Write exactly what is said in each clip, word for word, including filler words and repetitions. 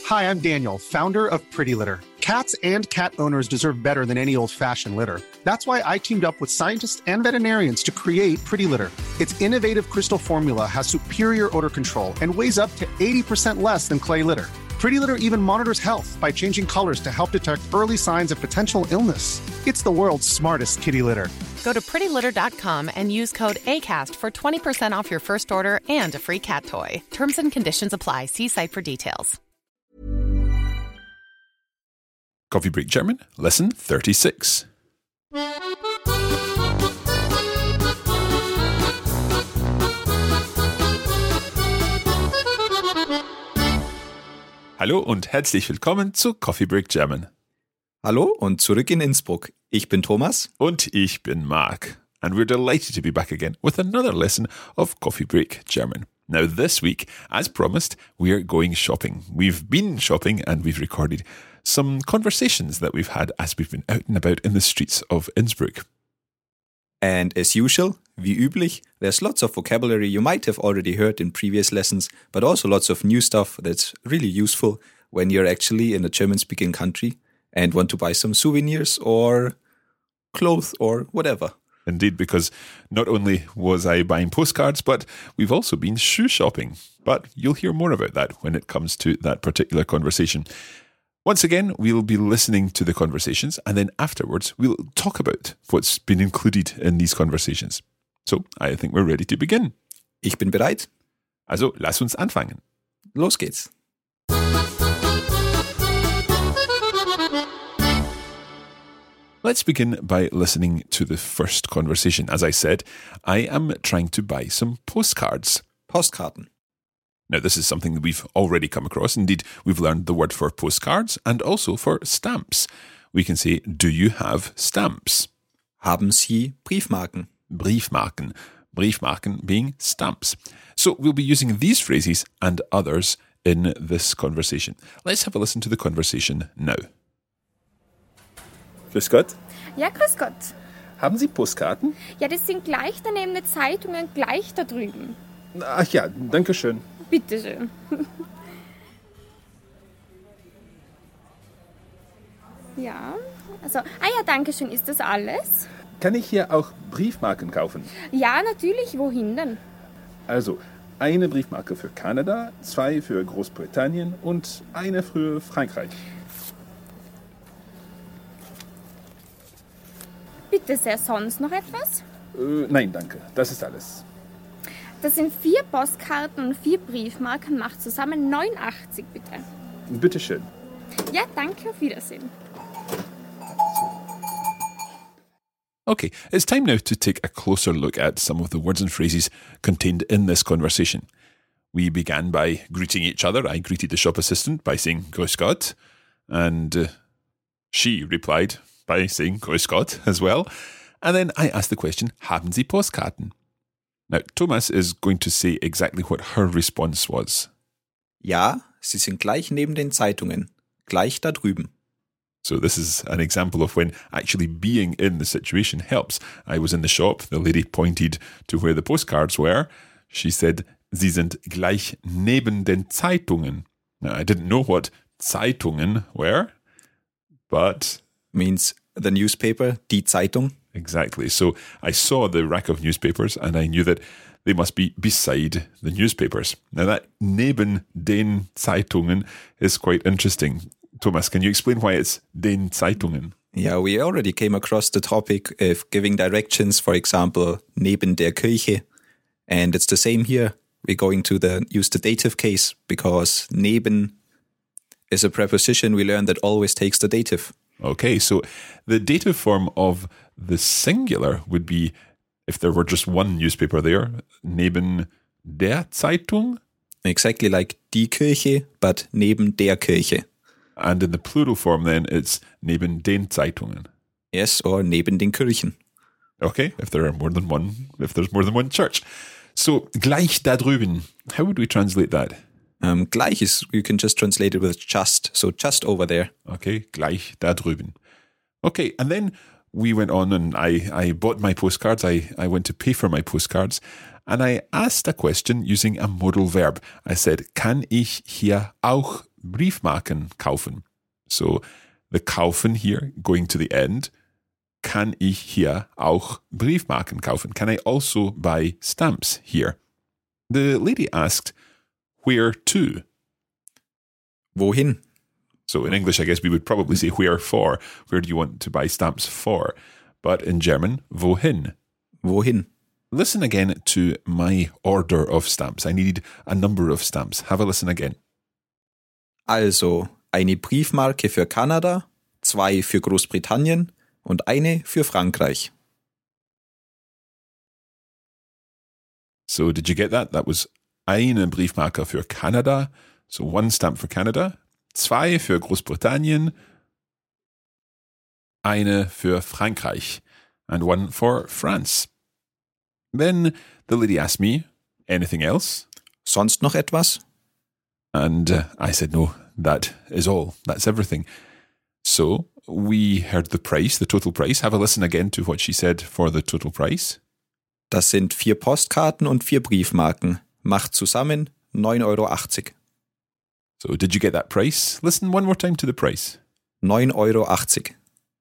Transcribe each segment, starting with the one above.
Hi, I'm Daniel, founder of Pretty Litter. Cats and cat owners deserve better than any old-fashioned litter. That's why I teamed up with scientists and veterinarians to create Pretty Litter. Its innovative crystal formula has superior odor control and weighs up to eighty percent less than clay litter. Pretty Litter even monitors health by changing colors to help detect early signs of potential illness. It's the world's smartest kitty litter. Go to pretty litter dot com and use code ACAST for twenty percent off your first order and a free cat toy. Terms and conditions apply. See site for details. Coffee Break German, lesson thirty-six. Hallo und herzlich willkommen zu Coffee Break German. Hallo und zurück in Innsbruck. Ich bin Thomas. Und ich bin Mark. And we're delighted to be back again with another lesson of Coffee Break German. Now this week, as promised, we're going shopping. We've been shopping and we've recorded some conversations that we've had as we've been out and about in the streets of Innsbruck. And as usual, wie üblich, there's lots of vocabulary you might have already heard in previous lessons, but also lots of new stuff that's really useful when you're actually in a German-speaking country and want to buy some souvenirs or clothes or whatever. Indeed, because not only was I buying postcards, but we've also been shoe shopping. But you'll hear more about that when it comes to that particular conversation. Once again, we'll be listening to the conversations, and then afterwards we'll talk about what's been included in these conversations. So, I think we're ready to begin. Ich bin bereit. Also, lass uns anfangen. Los geht's. Let's begin by listening to the first conversation. As I said, I am trying to buy some postcards. Postkarten. Now, this is something that we've already come across. Indeed, we've learned the word for postcards and also for stamps. We can say, do you have stamps? Haben Sie Briefmarken? Briefmarken. Briefmarken being stamps. So we'll be using these phrases and others in this conversation. Let's have a listen to the conversation now. Grüß Gott. Ja, grüß Gott. Haben Sie Postkarten? Ja, das sind gleich daneben die Zeitungen, gleich da drüben. Ach ja, danke schön. Bitte schön. Ja, also, ah ja, danke schön. Ist das alles? Kann ich hier auch Briefmarken kaufen? Ja, natürlich. Wohin denn? Also, eine Briefmarke für Kanada, zwei für Großbritannien und eine für Frankreich. Bitte sehr, sonst noch etwas? Äh, nein, danke. Das ist alles. Das sind vier Postkarten und vier Briefmarken, macht zusammen neunundachtzig, bitte. Bitte schön. Ja, danke, auf Wiedersehen. Okay, it's time now to take a closer look at some of the words and phrases contained in this conversation. We began by greeting each other. I greeted the shop assistant by saying Grüß Gott, and uh, she replied by saying Grüß Gott as well. And then I asked the question, haben Sie Postkarten? Now, Thomas is going to say exactly what her response was. Ja, sie sind gleich neben den Zeitungen. Gleich da drüben. So this is an example of when actually being in the situation helps. I was in the shop. The lady pointed to where the postcards were. She said, Sie sind gleich neben den Zeitungen. Now, I didn't know what Zeitungen were, but... Means the newspaper, die Zeitung. Exactly. So I saw the rack of newspapers and I knew that they must be beside the newspapers. Now that neben den Zeitungen is quite interesting. Thomas, can you explain why it's den Zeitungen? Yeah, we already came across the topic of giving directions, for example, neben der Kirche. And it's the same here. We're going to the use the dative case because neben is a preposition we learned that always takes the dative. Okay, so the dative form of the singular would be, if there were just one newspaper there, neben der Zeitung. Exactly like die Kirche, but neben der Kirche. And in the plural form then, it's neben den Zeitungen. Yes, or neben den Kirchen. Okay, if there are more than one, if there's more than one church. So, gleich da drüben. How would we translate that? Um, gleich is, you can just translate it with just. So just over there. Okay, gleich da drüben. Okay, and then we went on and I, I bought my postcards. I, I went to pay for my postcards. And I asked a question using a modal verb. I said, kann ich hier auch Briefmarken kaufen? So, the kaufen here, going to the end. Kann ich hier auch Briefmarken kaufen? Can I also buy stamps here? The lady asked, where to? Wohin? So in English, I guess we would probably say where for. Where do you want to buy stamps for? But in German, wohin? Wohin? Listen again to my order of stamps. I needed a number of stamps. Have a listen again. Also, eine Briefmarke für Kanada, zwei für Großbritannien und eine für Frankreich. So did you get that? That was eine Briefmarke für Kanada. So one stamp for Canada. Zwei für Großbritannien. Eine für Frankreich. And one for France. Then the lady asked me, anything else? Sonst noch etwas? And uh, I said, no, that is all. That's everything. So we heard the price, the total price. Have a listen again to what she said for the total price. Das sind vier Postkarten und vier Briefmarken. Macht zusammen neun Euro achtzig. So did you get that price? Listen one more time to the price. neun Euro achtzig.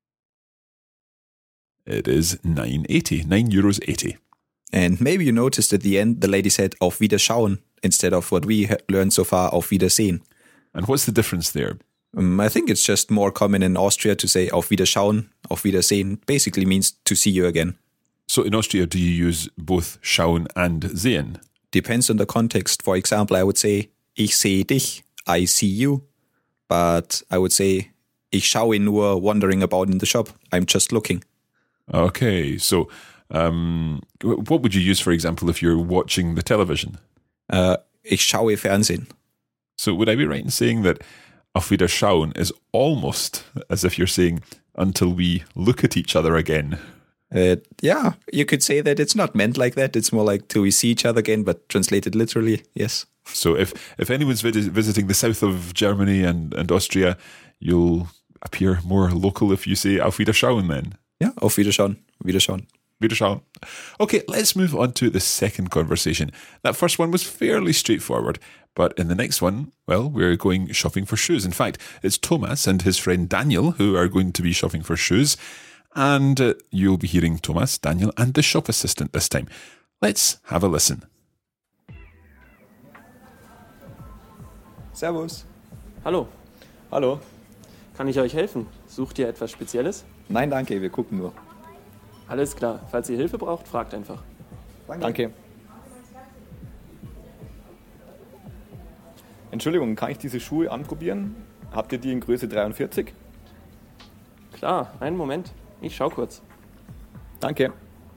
It is nine eighty, nine euros eighty. And maybe you noticed at the end the lady said auf Wiederschauen instead of what we learned so far, auf Wiedersehen. And what's the difference there? Um, I think it's just more common in Austria to say auf Wiederschauen, auf Wiedersehen basically means to see you again. So in Austria, do you use both schauen and sehen? Depends on the context. For example, I would say ich sehe dich, I see you. But I would say ich schaue nur wandering about in the shop. I'm just looking. Okay, so um, what would you use, for example, if you're watching the television? Uh, ich schaue Fernsehen. So would I be right in saying that auf Wiederschauen is almost as if you're saying until we look at each other again? Uh, yeah, you could say that it's not meant like that. It's more like till we see each other again, but translated literally, yes. So if, if anyone's vis- visiting the south of Germany and, and Austria, you'll appear more local if you say auf Wiederschauen then. Yeah, auf Wiederschauen. Wiederschauen. Wiederschauen. Okay, let's move on to the second conversation. That first one was fairly straightforward, but in the next one, well, we're going shopping for shoes. In fact, it's Thomas and his friend Daniel who are going to be shopping for shoes. And uh, you'll be hearing Thomas, Daniel, and the shop assistant this time. Let's have a listen. Servus. Hallo. Hallo. Kann ich euch helfen? Sucht ihr etwas Spezielles? Nein, danke, wir gucken nur. Alles klar. Falls ihr Hilfe braucht, fragt einfach. Danke. danke. Entschuldigung, kann ich diese Schuhe anprobieren? Habt ihr die in Größe dreiundvierzig? Klar, einen Moment. Ich schau kurz. Danke.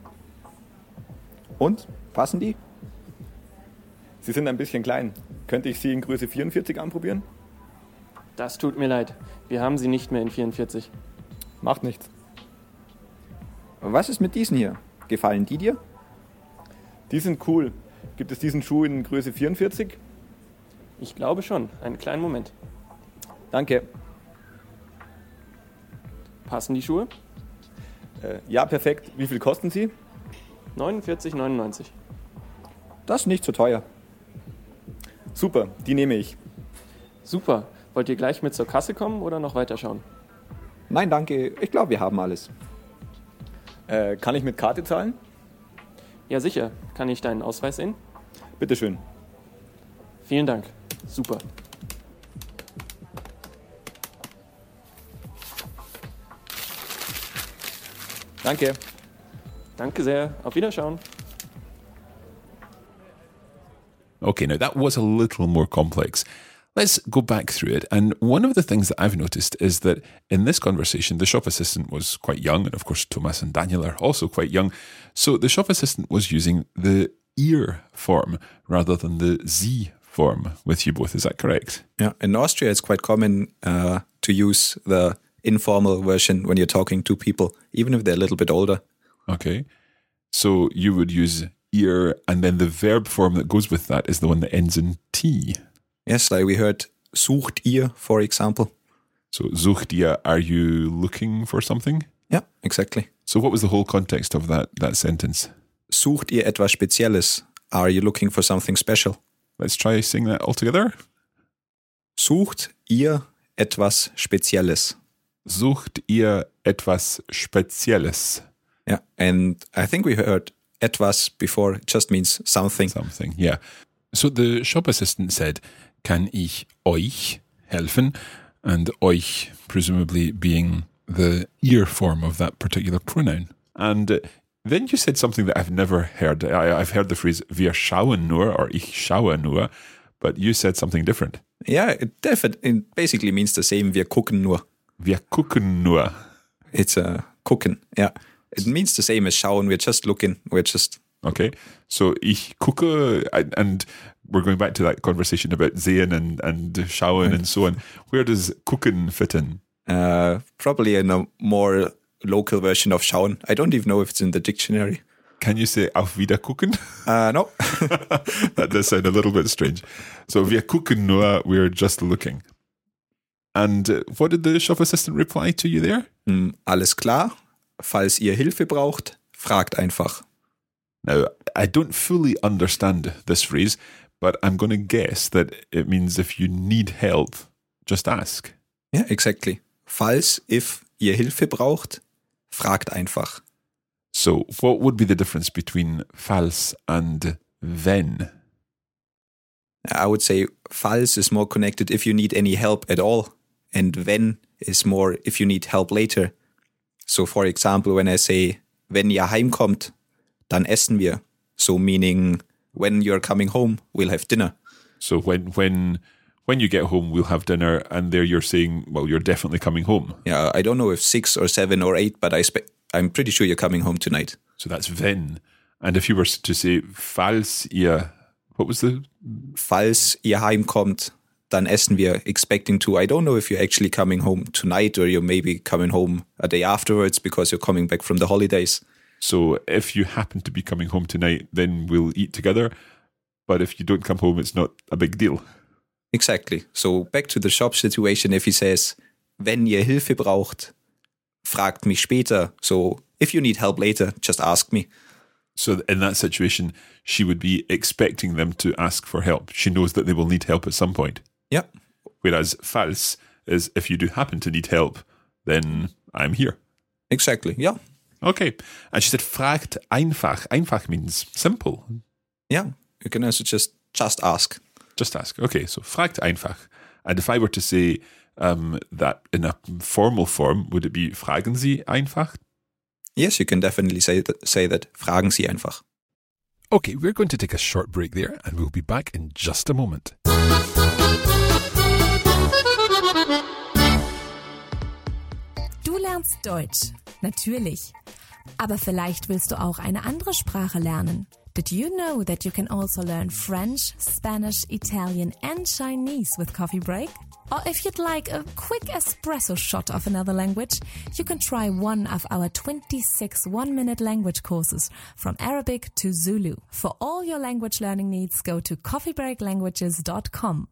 Und? Passen die? Sie sind ein bisschen klein. Könnte ich sie in Größe vierundvierzig anprobieren? Das tut mir leid. Wir haben sie nicht mehr in vierundvierzig. Macht nichts. Was ist mit diesen hier? Gefallen die dir? Die sind cool. Gibt es diesen Schuh in Größe vierundvierzig? Ich glaube schon. Einen kleinen Moment. Danke. Passen die Schuhe? Äh, ja, perfekt. Wie viel kosten sie? neunundvierzig neunundneunzig. Das ist nicht so teuer. Super, die nehme ich. Super. Wollt ihr gleich mit zur Kasse kommen oder noch weiterschauen? Nein, danke. Ich glaube, wir haben alles. Äh, kann ich mit Karte zahlen? Ja, sicher. Kann ich deinen Ausweis sehen? Bitteschön. Vielen Dank. Super. Danke. Danke sehr. Auf Wiederschauen. Okay, now that was a little more complex. Let's go back through it. And one of the things that I've noticed is that in this conversation, the shop assistant was quite young. And of course, Thomas and Daniel are also quite young. So the shop assistant was using the ihr form rather than the sie form with you both. Is that correct? Yeah. In Austria, it's quite common uh, to use the informal version when you're talking to people, even if they're a little bit older. Okay. So you would use ihr, and then the verb form that goes with that is the one that ends in T. Yes, like we heard sucht ihr, for example. So sucht ihr, are you looking for something? Yeah, exactly. So what was the whole context of that, that sentence? Sucht ihr etwas Spezielles? Are you looking for something special? Let's try saying that all together. Sucht ihr etwas Spezielles? Sucht ihr etwas Spezielles? Yeah, and I think we heard etwas before. It just means something. Something, yeah. So the shop assistant said, kann ich euch helfen? And euch presumably being the ihr form of that particular pronoun. And uh, then you said something that I've never heard. I, I've heard the phrase wir schauen nur or ich schaue nur, but you said something different. Yeah, it definitely it basically means the same. Wir gucken nur. Wir gucken nur. It's a uh, gucken, yeah. It means the same as schauen. We're just looking. We're just... Okay, so ich gucke, and we're going back to that conversation about sehen and, and schauen and so on. Where does gucken fit in? Uh, probably in a more local version of schauen. I don't even know if it's in the dictionary. Can you say auf Wiedergucken? Uh, no. That does sound a little bit strange. So wir gucken nur, we're just looking. And uh, what did the shop assistant reply to you there? Mm, alles klar. Falls ihr Hilfe braucht, fragt einfach. Now, I don't fully understand this phrase, but I'm going to guess that it means if you need help, just ask. Yeah, exactly. Falls, if ihr Hilfe braucht, fragt einfach. So, what would be the difference between falls and wenn? I would say falls is more connected if you need any help at all, and wenn is more if you need help later. So, for example, when I say, wenn ihr heimkommt, dann essen wir. So, meaning, when you're coming home, we'll have dinner. So, when when when you get home, we'll have dinner, and there you're saying, well, you're definitely coming home. Yeah, I don't know if six or seven or eight, but I spe- I'm pretty sure you're coming home tonight. So that's wenn. And if you were to say, falls ihr, what was the? Falls ihr heimkommt, dann essen wir, expecting to. I don't know if you're actually coming home tonight or you're maybe coming home a day afterwards because you're coming back from the holidays. So if you happen to be coming home tonight, then we'll eat together. But if you don't come home, it's not a big deal. Exactly. So back to the shop situation, if he says, wenn ihr Hilfe braucht, fragt mich später. So if you need help later, just ask me. So in that situation, she would be expecting them to ask for help. She knows that they will need help at some point. Yeah. Whereas falls is if you do happen to need help, then I'm here. Exactly, yeah. Okay. And she said, fragt einfach. Einfach means simple. Yeah, you can also just, just ask. Just ask. Okay, so fragt einfach. And if I were to say um, that in a formal form, would it be fragen Sie einfach? Yes, you can definitely say that, say that. Fragen Sie einfach. Okay, we're going to take a short break there and we'll be back in just a moment. Du lernst Deutsch, natürlich. Aber vielleicht willst du auch eine andere Sprache lernen. Did you know that you can also learn French, Spanish, Italian and Chinese with Coffee Break? Or if you'd like a quick espresso shot of another language, you can try one of our twenty-six one-minute language courses from Arabic to Zulu. For all your language learning needs, go to coffee break languages dot com.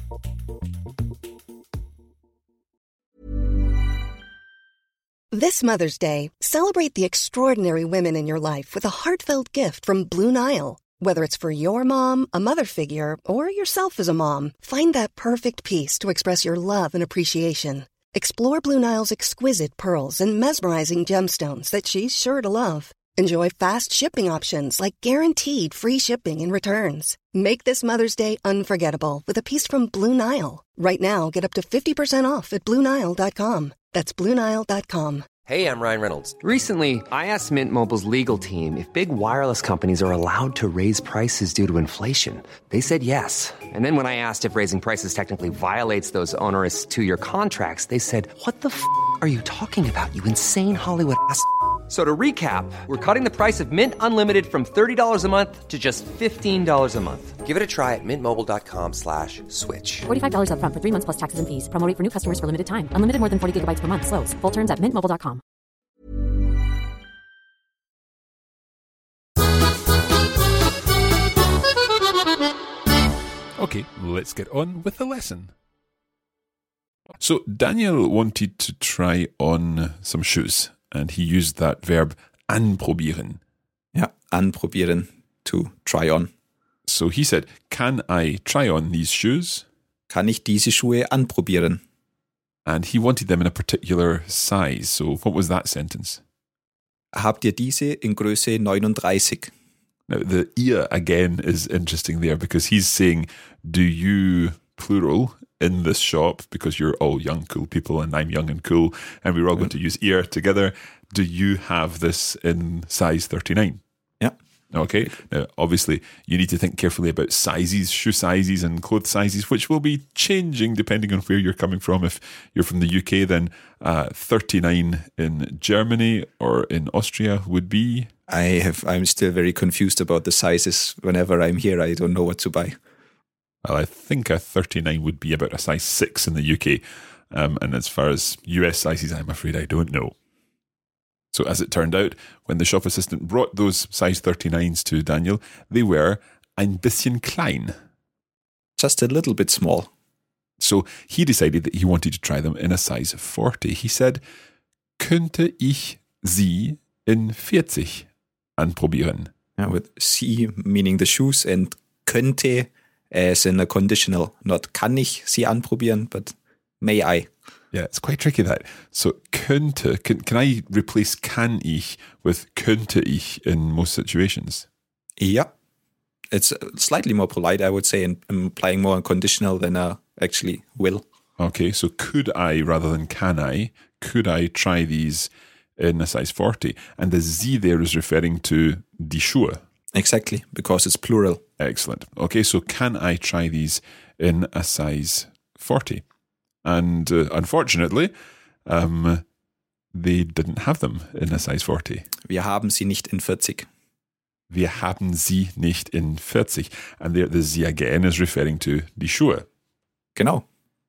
This Mother's Day, celebrate the extraordinary women in your life with a heartfelt gift from Blue Nile. Whether it's for your mom, a mother figure, or yourself as a mom, find that perfect piece to express your love and appreciation. Explore Blue Nile's exquisite pearls and mesmerizing gemstones that she's sure to love. Enjoy fast shipping options like guaranteed free shipping and returns. Make this Mother's Day unforgettable with a piece from Blue Nile. Right now, get up to fifty percent off at blue nile dot com. That's blue nile dot com. Hey, I'm Ryan Reynolds. Recently, I asked Mint Mobile's legal team if big wireless companies are allowed to raise prices due to inflation. They said yes. And then when I asked if raising prices technically violates those onerous two-year contracts, they said, what the f*** are you talking about, you insane Hollywood ass f- So to recap, we're cutting the price of Mint Unlimited from thirty dollars a month to just fifteen dollars a month. Give it a try at mintmobile.com slash switch. forty-five dollars up front for three months plus taxes and fees. Promo rate for new customers for limited time. Unlimited more than forty gigabytes per month. Slows full terms at mint mobile dot com. Okay, let's get on with the lesson. So Daniel wanted to try on some shoes. And he used that verb anprobieren. Yeah, anprobieren, to try on. So he said, can I try on these shoes? Kann ich diese Schuhe anprobieren? And he wanted them in a particular size. So what was that sentence? Habt ihr diese in Größe neununddreißig? Now, the ihr again is interesting there because he's saying, do you, plural, in this shop, because you're all young, cool people and I'm young and cool, and we're all going to use ihr together, do you have this in size thirty-nine? Yeah. Okay. Now, obviously, you need to think carefully about sizes, shoe sizes and clothes sizes, which will be changing depending on where you're coming from. If you're from the U K, then uh, thirty-nine in Germany or in Austria would be... I have, I'm still very confused about the sizes. Whenever I'm here, I don't know what to buy. Well, I think a thirty-nine would be about a size six in the U K. Um, and as far as U S sizes, I'm afraid I don't know. So as it turned out, when the shop assistant brought those size thirty-nines to Daniel, they were ein bisschen klein. Just a little bit small. So he decided that he wanted to try them in a size forty. He said, könnte ich sie in vierzig anprobieren? Yeah, with sie meaning the shoes and könnte as in a conditional. Not kann ich sie anprobieren, but may I. Yeah, it's quite tricky that. So könnte, can, can I replace kann ich with könnte ich in most situations? Yeah. It's slightly more polite, I would say, and implying more conditional than uh, actually will. Okay, so could I rather than can I, could I try these in a size forty? And the sie there is referring to die Schuhe. Exactly, because it's plural. Excellent. Okay, so can I try these in a size forty? And uh, unfortunately, um, they didn't have them in a size forty. Wir haben sie nicht in vierzig. Wir haben sie nicht in vierzig. And there, the sie again is referring to die Schuhe. Genau.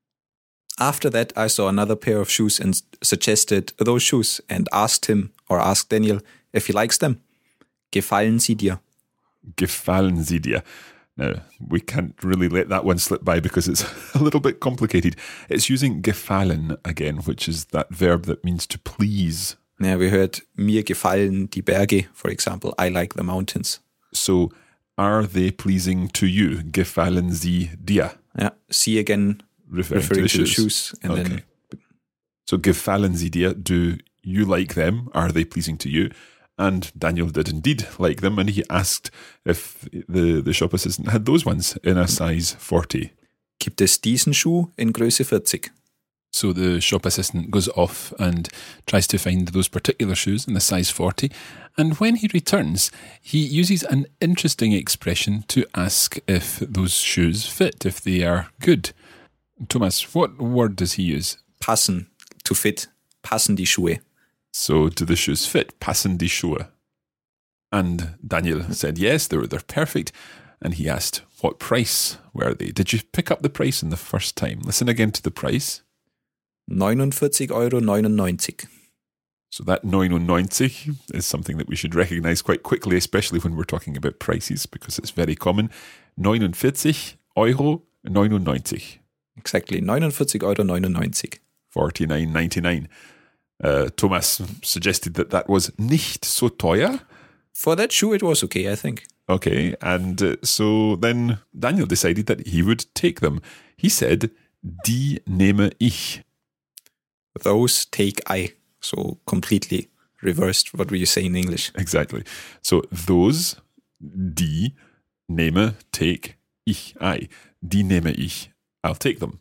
After that, I saw another pair of shoes and suggested those shoes and asked him or asked Daniel if he likes them. Gefallen sie dir? Gefallen sie dir? Now, we can't really let that one slip by because it's a little bit complicated. It's using gefallen again, which is that verb that means to please. Yeah, we heard mir gefallen die Berge, for example. I like the mountains. So, are they pleasing to you? Gefallen sie dir? Yeah, sie again referring, referring to, to the shoes. shoes. And okay. then So, gefallen sie dir? Do you like them? Are they pleasing to you? And Daniel did indeed like them, and he asked if the, the shop assistant had those ones in a size forty. Gibt es diesen Schuh in Größe vierzig? So the shop assistant goes off and tries to find those particular shoes in the size forty. And when he returns, he uses an interesting expression to ask if those shoes fit, if they are good. Thomas, what word does he use? Passen, to fit. Passen die Schuhe. So do the shoes fit? Passen die Schuhe? And Daniel said yes, they were, they're perfect. And he asked, what price were they? Did you pick up the price in the first time? Listen again to the price. neunundvierzig Euro neunundneunzig. So that neunundneunzig is something that we should recognize quite quickly, especially when we're talking about prices, because it's very common. neunundvierzig Euro neunundneunzig. Exactly, neunundvierzig Euro neunundneunzig. forty-nine ninety-nine. Uh, Thomas suggested that that was nicht so teuer. For that shoe, it was okay, I think. Okay, and uh, so then Daniel decided that he would take them. He said, die nehme ich. Those take I. So completely reversed what we say in English. Exactly. So those, die, nehme, take, ich, I. Die nehme ich. I'll take them.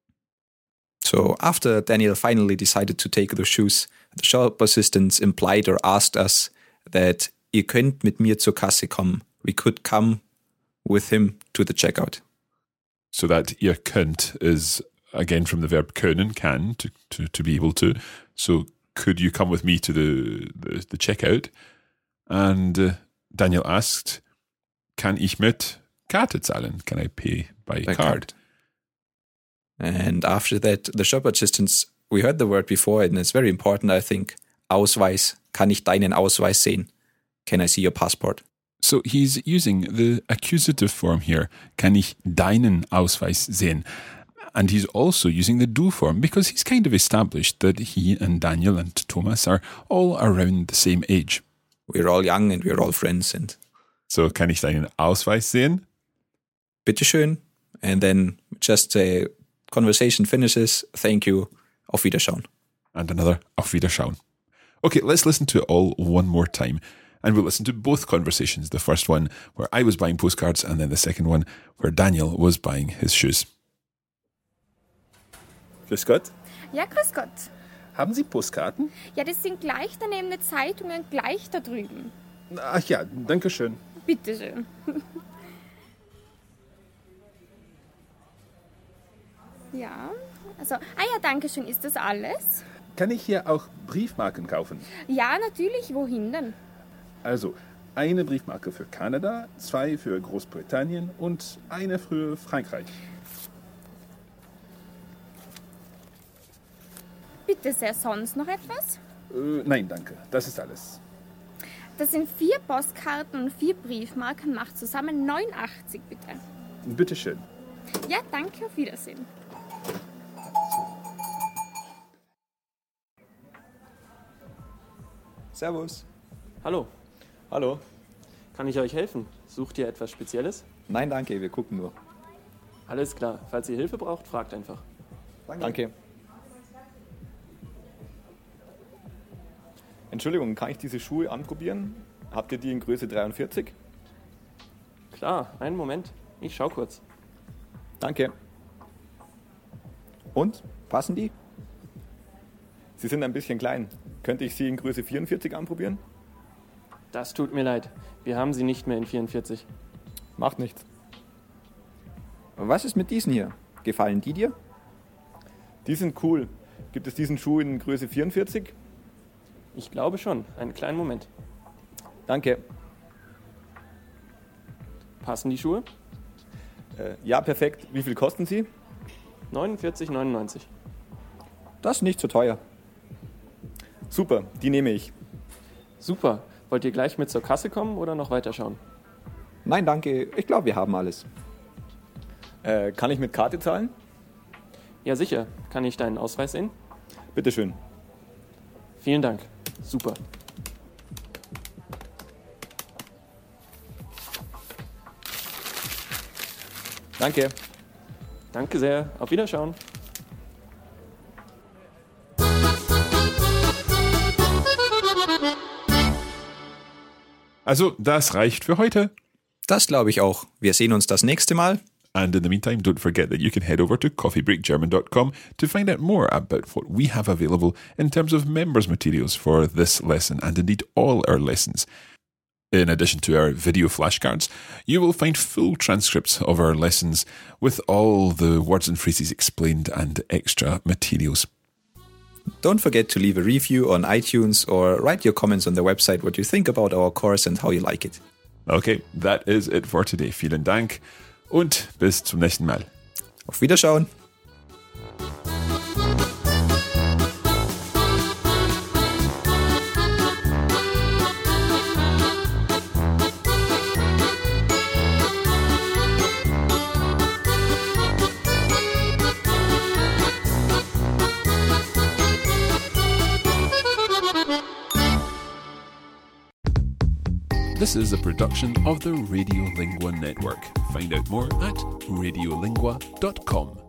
So after Daniel finally decided to take the shoes, the shop assistants implied or asked us that ihr könnt mit mir zur Kasse kommen. We could come with him to the checkout. So that ihr könnt is again from the verb können, can, to, to, to be able to. So could you come with me to the, the, the checkout? And uh, Daniel asked, kann ich mit Karte zahlen? Can I pay by, by card? card? And after that, the shop assistants, we heard the word before, and it's very important, I think. Ausweis. Kann ich deinen Ausweis sehen? Can I see your passport? So he's using the accusative form here. Kann ich deinen Ausweis sehen? And he's also using the du form because he's kind of established that he and Daniel and Thomas are all around the same age. We're all young and we're all friends. And so kann ich deinen Ausweis sehen? Bitteschön. and then just a conversation finishes. Thank you. Auf Wiederschauen. And another Auf Wiederschauen. Okay, let's listen to it all one more time. And we'll listen to both conversations. The first one where I was buying postcards, and then the second one where Daniel was buying his shoes. Grüß Gott. Ja, grüß Gott. Haben Sie Postkarten? Ja, das sind gleich daneben die Zeitungen, gleich da drüben. Ach ja, danke schön. Bitteschön. Ja, also, ah ja, danke schön. Ist das alles? Kann ich hier auch Briefmarken kaufen? Ja, natürlich. Wohin denn? Also, eine Briefmarke für Kanada, zwei für Großbritannien und eine für Frankreich. Bitte sehr, sonst noch etwas? Äh, nein, danke. Das ist alles. Das sind vier Postkarten und vier Briefmarken. Macht zusammen neunundachtzig, bitte. Bitteschön. Ja, danke. Auf Wiedersehen. Servus. Hallo. Hallo. Kann ich euch helfen? Sucht ihr etwas Spezielles? Nein, danke, wir gucken nur. Alles klar. Falls ihr Hilfe braucht, fragt einfach. Danke. Danke. Entschuldigung, kann ich diese Schuhe anprobieren? Habt ihr die in Größe dreiundvierzig? Klar, einen Moment. Ich schau kurz. Danke. Und? Passen die? Sie sind ein bisschen klein. Könnte ich sie in Größe vierundvierzig anprobieren? Das tut mir leid. Wir haben sie nicht mehr in vierundvierzig. Macht nichts. Was ist mit diesen hier? Gefallen die dir? Die sind cool. Gibt es diesen Schuh in Größe vierundvierzig? Ich glaube schon. Einen kleinen Moment. Danke. Passen die Schuhe? Äh, ja, perfekt. Wie viel kosten sie? neunundvierzig neunundneunzig. Das ist nicht so teuer. Super, die nehme ich. Super. Wollt ihr gleich mit zur Kasse kommen oder noch weiterschauen? Nein, danke. Ich glaube, wir haben alles. Äh, kann ich mit Karte zahlen? Ja, sicher. Kann ich deinen Ausweis sehen? Bitteschön. Vielen Dank. Super. Danke. Danke sehr. Auf Wiederschauen. Also, das reicht für heute. Das glaube ich auch. Wir sehen uns das nächste Mal. And in the meantime, don't forget that you can head over to coffee break german dot com to find out more about what we have available in terms of members' materials for this lesson and indeed all our lessons. In addition to our video flashcards, you will find full transcripts of our lessons with all the words and phrases explained and extra materials. Don't forget to leave a review on iTunes or write your comments on the website what you think about our course and how you like it. Okay, that is it for today. Vielen Dank und bis zum nächsten Mal. Auf Wiederschauen. This is a production of the Radiolingua Network. Find out more at radiolingua dot com.